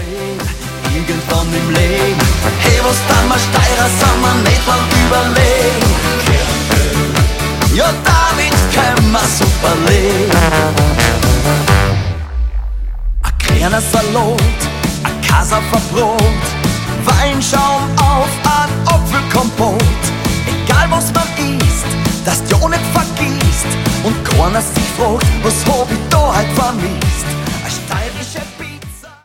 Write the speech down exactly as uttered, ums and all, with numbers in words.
sehen, irgendwann im Leben. Hey, was dann mal Steirer sind wir nicht lang überlegen. Ja, damit können wir super leben. Ein kleiner Salat, ein Kasserfer Brot, Weinschaum auf ein Apfelkompott. Egal was man isst, dass du ja nicht vergisst und keiner